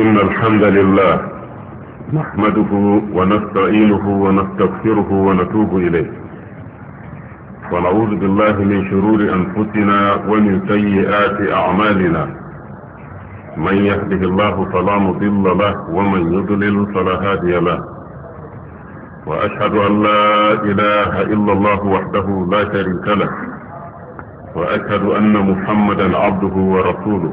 إن الحمد لله نحمده ونستعينه ونستغفره ونتوب إليه ونعوذ بالله من شرور أنفسنا ومن سيئات أعمالنا من يهده الله فلا مضل له ومن يضلل فلا هادي له وأشهد أن لا إله إلا الله وحده لا شريك له وأشهد أن محمدا عبده ورسوله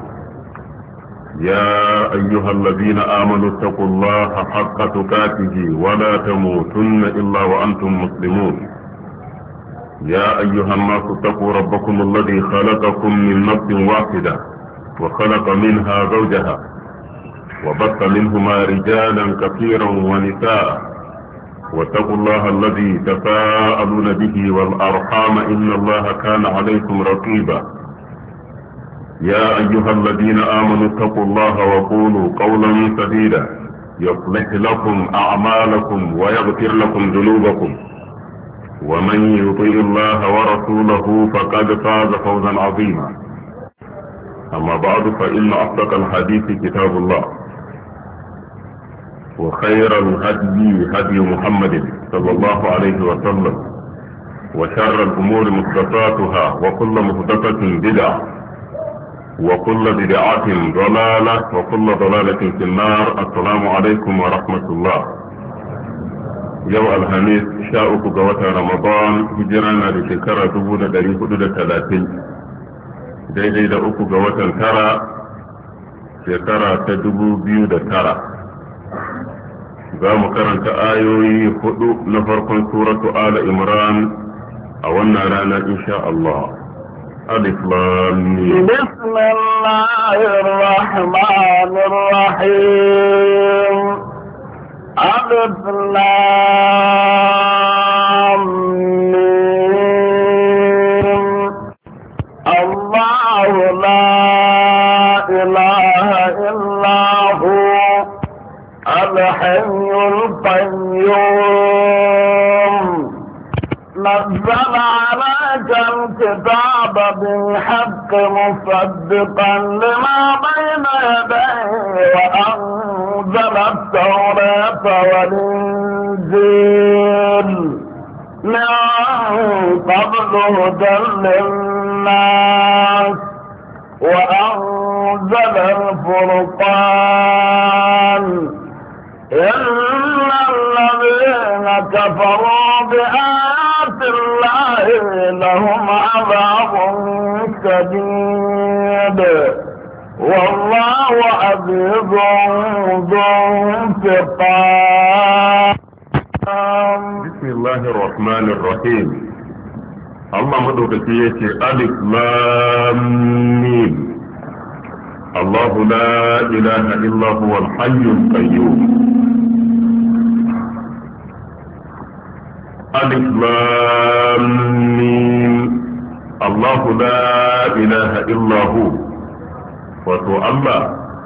يا أيها الذين آمنوا اتقوا الله حق تقاته ولا تموتن إلا وأنتم مسلمون يا أيها الناس اتقوا ربكم الذي خلقكم من نفس واحدة وخلق منها زوجها وبث منهما رجالا كثيرا ونساء واتقوا الله الذي تساءلون به والأرحام إن الله كان عليكم رقيبا يا أيها الذين آمنوا اتقوا الله وقولوا قولا سديدا يصلح لكم أعمالكم ويغفر لكم ذنوبكم ومن يطيع الله ورسوله فقد فاز فوزا عظيما أما بعد فإن أصدق الحديث كتاب الله وخير الهدي هدي محمد صلى الله عليه وسلم وشر الأمور محدثاتها وكل محدثة بدعة وكل بدعة ضلالة وكل ضلالة في النار. السلام عليكم ورحمة الله. يوم الخميس شاء قوة رمضان هجرانا لشكرة دبودة داري حدود 30 daidai da 3 ga watan tara shekara ta 2009 za mu karanta ayoyi 4 na farkon suratu ala imran a wannan rana insha Allah. ألف لام ميم بسم الله الرحمن الرحيم ألف لام ميم الله لا إله إلا هو الحي القيوم نزل عليك الكتاب بالحق مصدقا لما بين يديه وأنزل التوراة والإنجيل من قبل هدى للناس وأنزل الفرقان إن الذين كفروا بآيات الله لهم عذاب شديد والله عزيز ذو انتقام. بسم الله الرحمن الرحيم. الله مدوكتي يتي ألف لام ميم الله لا إله إلا هو الحي القيوم. ألف لام ميم الله لا إله إلا هو. wato Allah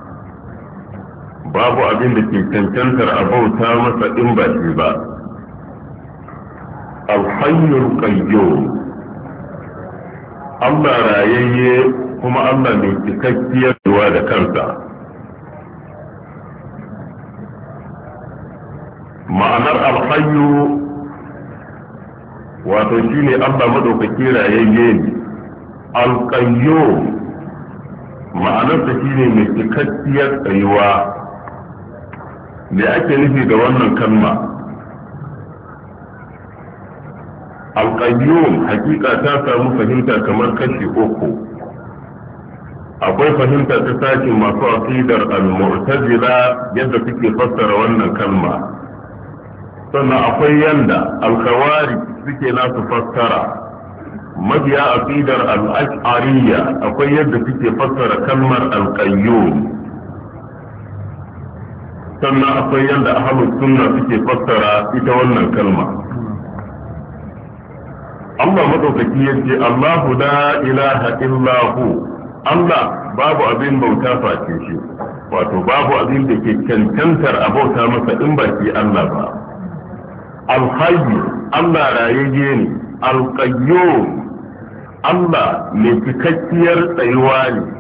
babu abin da ke cancantar abauta masa in ba shi ba. Alhayyul qayyum Allah rayayye kuma Allah mai cikakkiyar ruwa da kansa. Ma'anar alhayyu wato shine Allah madaukaki rayayye ne. Alqayyum ma'anarsa shine mai cikakkiyar tsayuwa. Me ake nufi da wannan kalma? Alqayyum hakika ta samu fahimta kamar kashi 3. Akwai fahimta ta sashin masu aqidar al-mu'tazila yadda suke fassara wannan kalma, sannan akwai yanda al-khawarij suke nasu fassara. Mabiya aqidar al-ash'ariyya akwai yadda suke fassara kalmar al-qayyum, sannan akwai yanda ahlus sunna suke fassara ita wannan kalma. Allah madaukaki yace Allahu la ilaha illa hu. Allah babu abin bauta face shi, wato babu abin da ke cancantar a bauta masa in ba shi Allah ba. Al-hayy Allah rayayye ne. Al-qayyum Allah mai cikakkiyar tsayuwa ne.